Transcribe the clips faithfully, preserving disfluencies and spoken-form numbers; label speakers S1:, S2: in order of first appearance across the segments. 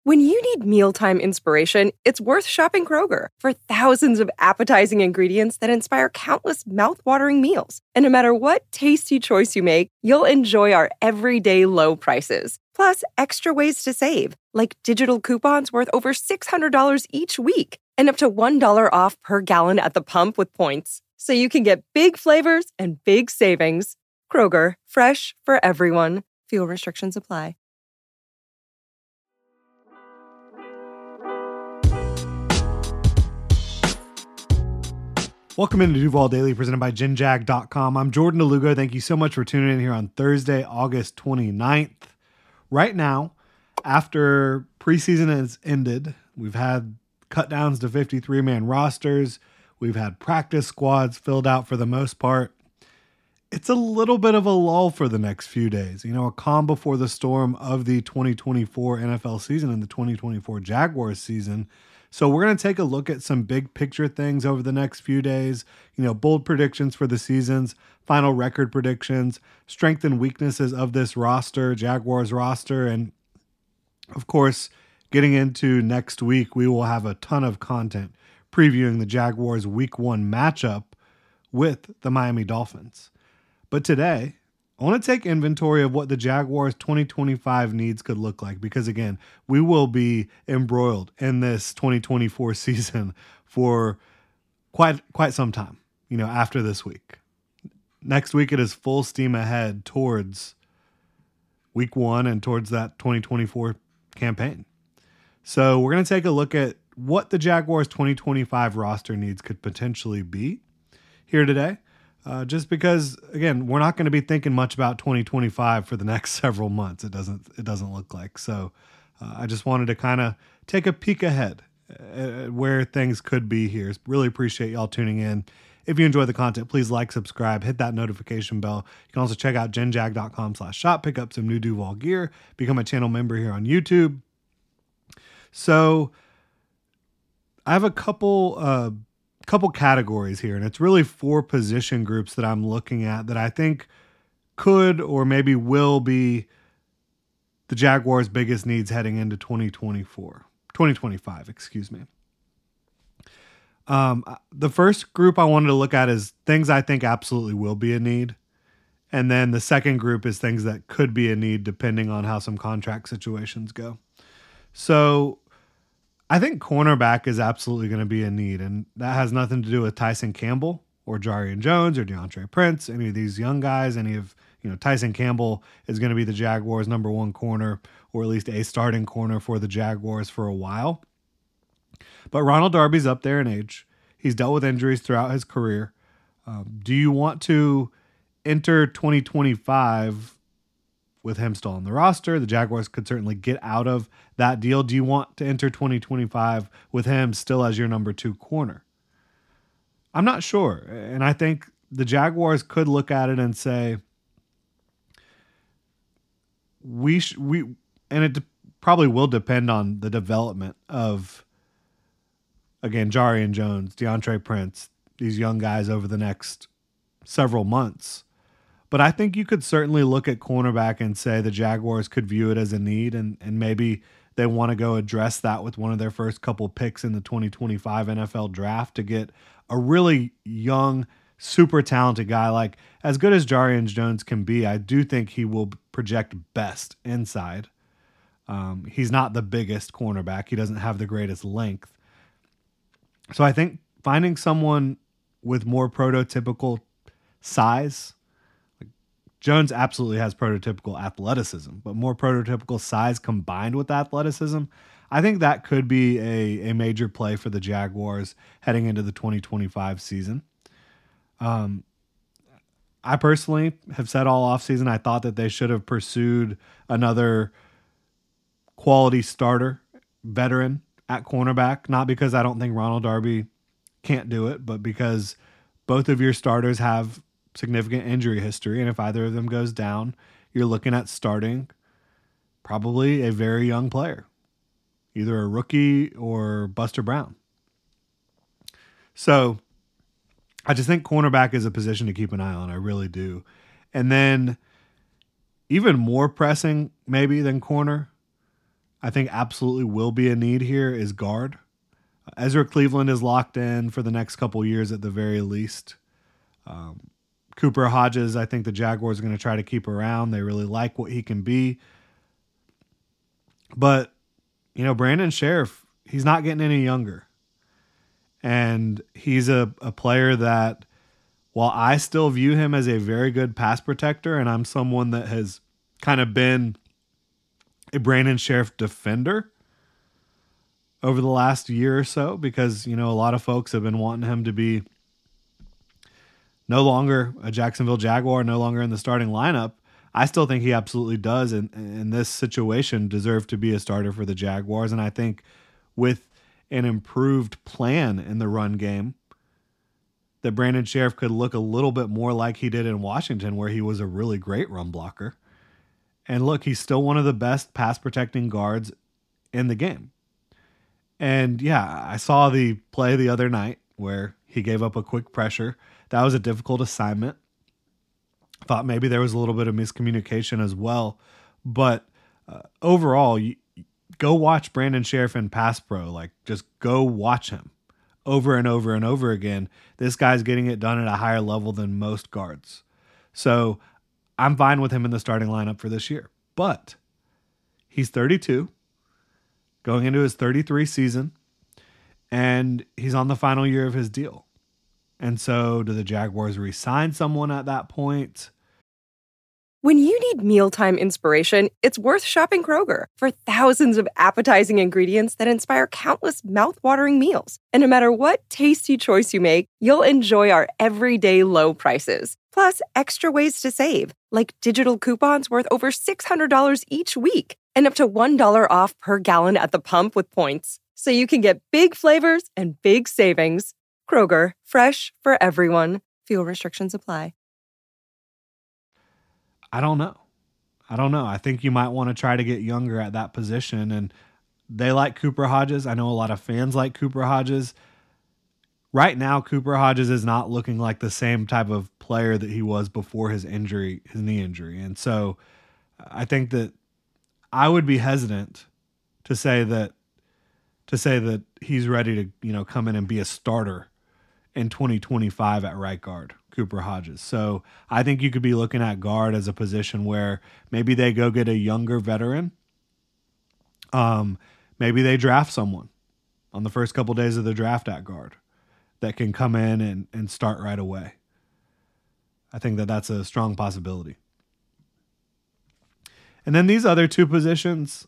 S1: When you need mealtime inspiration, it's worth shopping Kroger for thousands of appetizing ingredients that inspire countless mouth-watering meals. And no matter what tasty choice you make, you'll enjoy our everyday low prices. Plus, extra ways to save, like digital coupons worth over six hundred dollars each week and up to one dollar off per gallon at the pump with points. So you can get big flavors and big savings. Kroger, fresh for everyone. Fuel restrictions apply.
S2: Welcome into Duval Daily, presented by Gen Jag dot com. I'm Jordan DeLugo. Thank you so much for tuning in here on Thursday, August twenty-ninth. Right now, after preseason has ended, we've had cut downs to fifty-three man rosters. We've had practice squads filled out for the most part. It's a little bit of a lull for the next few days. You know, a calm before the storm of the twenty twenty-four N F L season and the twenty twenty-four Jaguars season. So we're going to take a look at some big picture things over the next few days. You know, bold predictions for the seasons, final record predictions, strength and weaknesses of this roster, Jaguars roster. And of course, getting into next week, we will have a ton of content previewing the Jaguars week one matchup with the Miami Dolphins. But today, I want to take inventory of what the Jaguars twenty twenty-five needs could look like, because again, we will be embroiled in this twenty twenty-four season for quite quite some time, you know, after this week. Next week, it is full steam ahead towards week one and towards that twenty twenty-four campaign. So we're going to take a look at what the Jaguars twenty twenty-five roster needs could potentially be here today. Uh, just because, again, we're not going to be thinking much about twenty twenty-five for the next several months. It doesn't it doesn't look like. So uh, I just wanted to kind of take a peek ahead at where things could be here. Really appreciate y'all tuning in. If you enjoy the content, please like, subscribe, hit that notification bell. You can also check out Gen Jag dot com slash shop, pick up some new Duval gear, become a channel member here on YouTube. So I have a couple uh, couple categories here, and it's really four position groups that I'm looking at that I think could or maybe will be the Jaguars' biggest needs heading into twenty twenty-four, twenty twenty-five, excuse me. Um, the first group I wanted to look at is things I think absolutely will be a need. And then the second group is things that could be a need depending on how some contract situations go. So I think cornerback is absolutely going to be a need, and that has nothing to do with Tyson Campbell or Jarian Jones or DeAndre Prince, any of these young guys. Any of, you know, Tyson Campbell is going to be the Jaguars' number one corner, or at least a starting corner for the Jaguars for a while. But Ronald Darby's up there in age. He's dealt with injuries throughout his career. Um, do you want to enter twenty twenty-five with him still on the roster? The Jaguars could certainly get out of that deal. Do you want to enter twenty twenty-five with him still as your number two corner? I'm not sure. And I think the Jaguars could look at it and say, we, sh- we, and it de- probably will depend on the development of, again, Jarian Jones, DeAndre Prince, these young guys over the next several months. But I think you could certainly look at cornerback and say the Jaguars could view it as a need, and, and maybe they want to go address that with one of their first couple picks in the twenty twenty-five N F L draft to get a really young, super talented guy. Like, as good as Jarian Jones can be, I do think he will project best inside. Um, he's not the biggest cornerback. He doesn't have the greatest length. So I think finding someone with more prototypical size, Jones absolutely has prototypical athleticism, but more prototypical size combined with athleticism, I think that could be a, a major play for the Jaguars heading into the twenty twenty-five season. Um, I personally have said all offseason I thought that they should have pursued another quality starter, veteran at cornerback, not because I don't think Ronald Darby can't do it, but because both of your starters have significant injury history, and if either of them goes down, you're looking at starting probably a very young player, either a rookie or Buster Brown. So I just think cornerback is a position to keep an eye on. I really do. And then even more pressing maybe than corner, I think absolutely will be a need here is guard. Ezra Cleveland is locked in for the next couple years at the very least. Um, Cooper Hodges, I think the Jaguars are going to try to keep around. They really like what he can be. But, you know, Brandon Sheriff, he's not getting any younger. And he's a, a player that, while I still view him as a very good pass protector, and I'm someone that has kind of been a Brandon Sheriff defender over the last year or so, because, you know, a lot of folks have been wanting him to be no longer a Jacksonville Jaguar, no longer in the starting lineup. I still think he absolutely does, and in this situation, deserve to be a starter for the Jaguars. And I think with an improved plan in the run game, that Brandon Sheriff could look a little bit more like he did in Washington, where he was a really great run blocker. And look, he's still one of the best pass protecting guards in the game. And yeah, I saw the play the other night where he gave up a quick pressure. That was a difficult assignment. Thought maybe there was a little bit of miscommunication as well. But uh, overall, you, go watch Brandon Sheriff in Pass Pro. Like, just go watch him over and over and over again. This guy's getting it done at a higher level than most guards. So I'm fine with him in the starting lineup for this year. But he's thirty-two, going into his thirty-three season, and he's on the final year of his deal. And so do the Jaguars re-sign someone at that point?
S1: When you need mealtime inspiration, it's worth shopping Kroger for thousands of appetizing ingredients that inspire countless mouth-watering meals. And no matter what tasty choice you make, you'll enjoy our everyday low prices. Plus, extra ways to save, like digital coupons worth over six hundred dollars each week and up to one dollar off per gallon at the pump with points. So you can get big flavors and big savings. Kroger, fresh for everyone. Fuel restrictions apply.
S2: I don't know. I don't know. I think you might want to try to get younger at that position. And they like Cooper Hodges. I know a lot of fans like Cooper Hodges. Right now, Cooper Hodges is not looking like the same type of player that he was before his injury, his knee injury. And so I think that I would be hesitant to say that to say that he's ready to, you know, come in and be a starter in twenty twenty-five at right guard, Cooper Hodges. So I think you could be looking at guard as a position where maybe they go get a younger veteran. Um, maybe they draft someone on the first couple days of the draft at guard that can come in and, and start right away. I think that that's a strong possibility. And then these other two positions,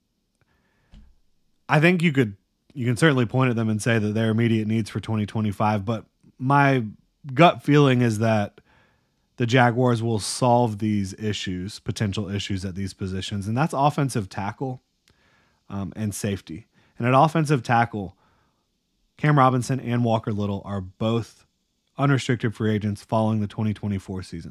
S2: I think you could you can certainly point at them and say that they're immediate needs for twenty twenty-five, but my gut feeling is that the Jaguars will solve these issues, potential issues at these positions, and that's offensive tackle um, and safety. And at offensive tackle, Cam Robinson and Walker Little are both unrestricted free agents following the twenty twenty-four season.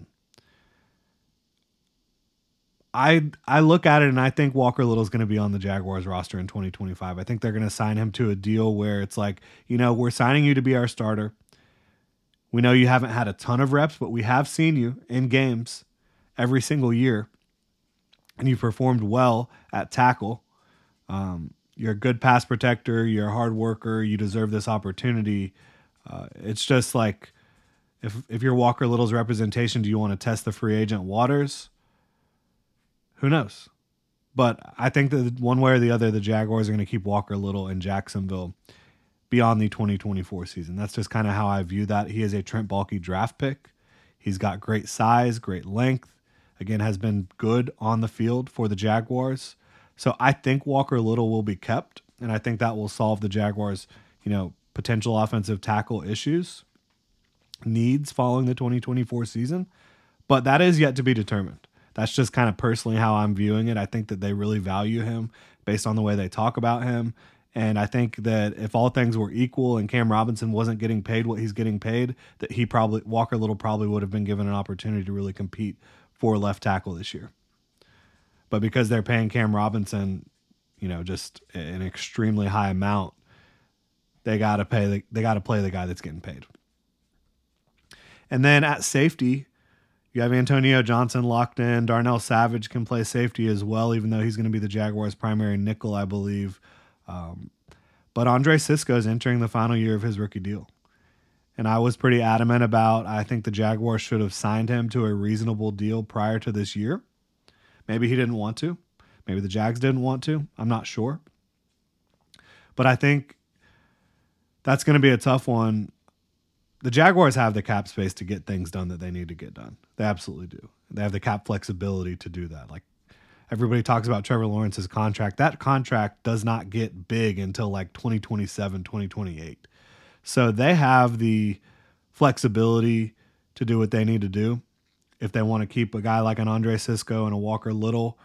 S2: I I look at it and I think Walker Little is going to be on the Jaguars roster in twenty twenty-five. I think they're going to sign him to a deal where it's like, you know, we're signing you to be our starter. We know you haven't had a ton of reps, but we have seen you in games every single year, and you performed well at tackle. Um, you're a good pass protector. You're a hard worker. You deserve this opportunity. Uh, it's just like, if if you're Walker Little's representation, do you want to test the free agent waters? Who knows? But I think that one way or the other, the Jaguars are going to keep Walker Little in Jacksonville beyond the twenty twenty-four season. That's just kind of how I view that. He is a Trent Baalke draft pick. He's got great size, great length. Again, has been good on the field for the Jaguars. So I think Walker Little will be kept, and I think that will solve the Jaguars, you know, potential offensive tackle issues, needs following the twenty twenty-four season. But that is yet to be determined. That's just kind of personally how I'm viewing it. I think that they really value him based on the way they talk about him. And I think that if all things were equal and Cam Robinson wasn't getting paid what he's getting paid, that he probably, Walker Little probably would have been given an opportunity to really compete for left tackle this year. But because they're paying Cam Robinson, you know, just an extremely high amount, they got to pay, the, they got to play the guy that's getting paid. And then at safety, You have Antonio Johnson locked in. Darnell Savage can play safety as well, even though he's going to be the Jaguars' primary nickel, I believe. Um, but Andre Cisco is entering the final year of his rookie deal. And I was pretty adamant about, I think the Jaguars should have signed him to a reasonable deal prior to this year. Maybe he didn't want to. Maybe the Jags didn't want to. I'm not sure. But I think that's going to be a tough one. The Jaguars have the cap space to get things done that they need to get done. They absolutely do. They have the cap flexibility to do that. Like everybody talks about Trevor Lawrence's contract. That contract does not get big until like twenty twenty-seven, twenty twenty-eight. So they have the flexibility to do what they need to do. If they want to keep a guy like an Andre Cisco and a Walker Little.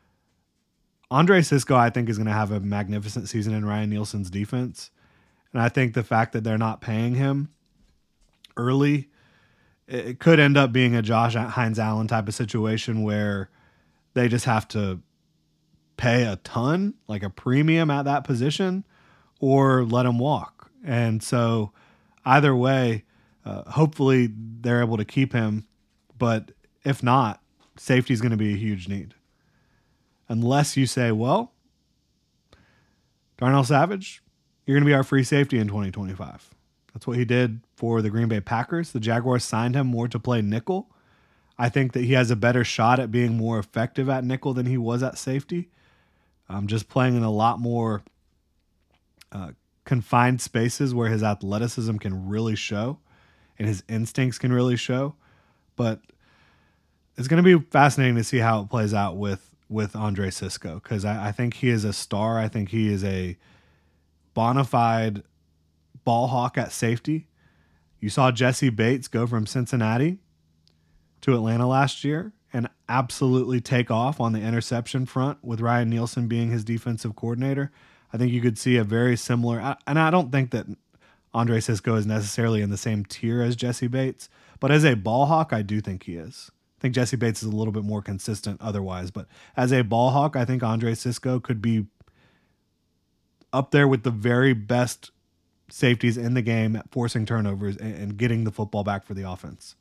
S2: Andre Cisco, I think, is going to have a magnificent season in Ryan Nielsen's defense. And I think the fact that they're not paying him early, it could end up being a Josh Hines-Allen type of situation where they just have to pay a ton, like a premium at that position, or let him walk. And so either way, uh, hopefully they're able to keep him. But if not, safety is going to be a huge need. Unless you say, well, Darnell Savage, you're going to be our free safety in twenty twenty-five. That's what he did for the Green Bay Packers. The Jaguars signed him more to play nickel. I think that he has a better shot at being more effective at nickel than he was at safety. Um, just playing in a lot more uh, confined spaces where his athleticism can really show and his instincts can really show. But it's going to be fascinating to see how it plays out with, with Andre Cisco, because I, I think he is a star. I think he is a bona fide ball hawk at safety. You saw Jesse Bates go from Cincinnati to Atlanta last year and absolutely take off on the interception front with Ryan Nielsen being his defensive coordinator. I think you could see a very similar, and I don't think that Andre Cisco is necessarily in the same tier as Jesse Bates, but as a ball hawk, I do think he is. I think Jesse Bates is a little bit more consistent otherwise, but as a ball hawk, I think Andre Cisco could be up there with the very best safeties in the game at forcing turnovers and getting the football back for the offense.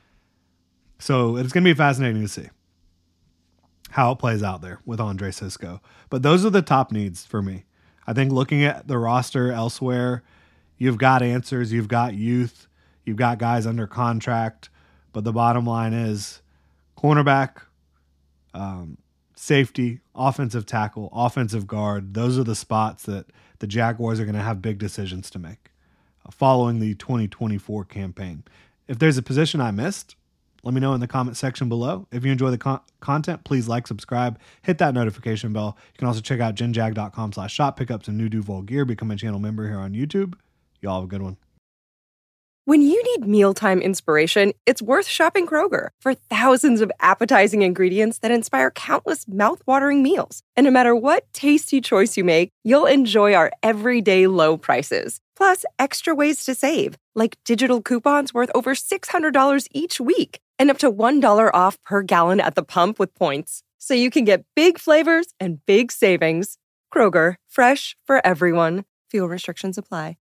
S2: So it's going to be fascinating to see how it plays out there with Andre Cisco. But those are the top needs for me. I think looking at the roster elsewhere, you've got answers, you've got youth, you've got guys under contract, but the bottom line is cornerback, um, safety, offensive tackle, offensive guard. Those are the spots that the Jaguars are going to have big decisions to make uh, following the twenty twenty-four campaign. If there's a position I missed, let me know in the comment section below. If you enjoy the con- content, please like, subscribe, hit that notification bell. You can also check out genjag.com slash shop, pick up some new Duval gear, become a channel member here on YouTube. Y'all have a good one.
S1: When you need mealtime inspiration, it's worth shopping Kroger for thousands of appetizing ingredients that inspire countless mouthwatering meals. And no matter what tasty choice you make, you'll enjoy our everyday low prices. Plus, extra ways to save, like digital coupons worth over six hundred dollars each week and up to one dollar off per gallon at the pump with points. So you can get big flavors and big savings. Kroger, fresh for everyone. Fuel restrictions apply.